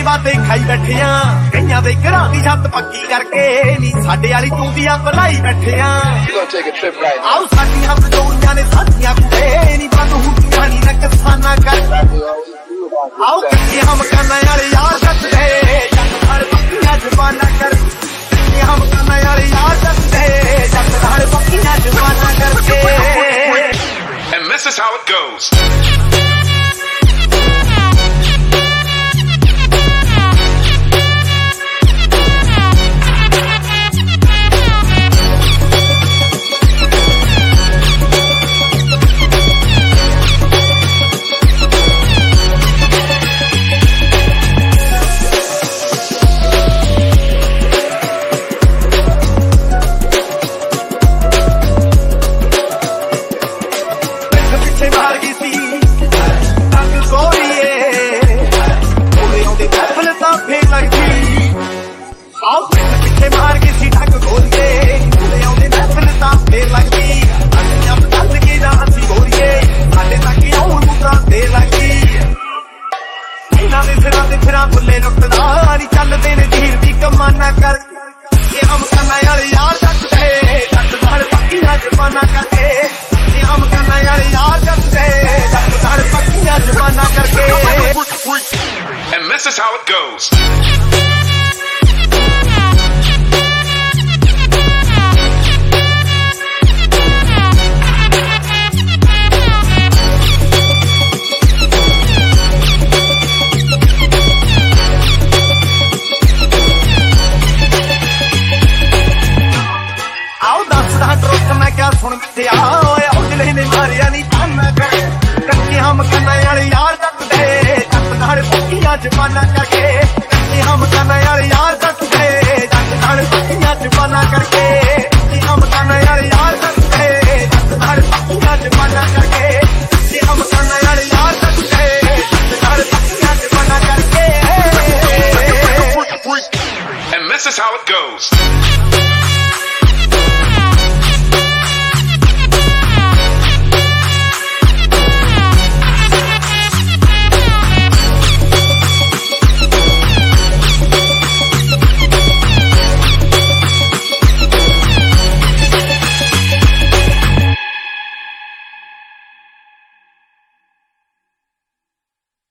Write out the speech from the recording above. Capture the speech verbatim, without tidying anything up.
बातें खाई बैठे कईयां दे घरां दी छत पक्की करके नी साडे वाली चूंदियां भलाई बैठे आओ साडियां बजोरियां ने साडियां कुड़े नी बंद हुंदियां नी नकसाना कर आओ कट्ठे हम करने वाले यार दसदे जट हर पक्कियां जबाना कर कट्ठे हम करने वाले यार दसदे जट हर पक्कियां जबाना करके And this is how it goes. पिछे मार के सी ढक गोरिए आउंदे महफिल तां फेर लगी असीं बदल के जासी गोरिए साडे तक आउण मुद्रा दे लगी इन्हां दे सिरां ते फिरां बुल्ले लुटदा नी चलदे ने धीर दी कमाना कर ये हम करना यार यार जट दे जट धड़ पक्कियां जबाना करके ये हम करना यार यार जट दे जट धड़ पक्कियां जबाना करके And this is how it goes. सुन मित्या उजले ने मारिया नी ताना कर कच्चे हम करने वाले यार दस दे जट धड़ पक्कियां जबाना करके कच्चे हम करने वाले यार दस दे जट धड़ पक्कियां जबाना करके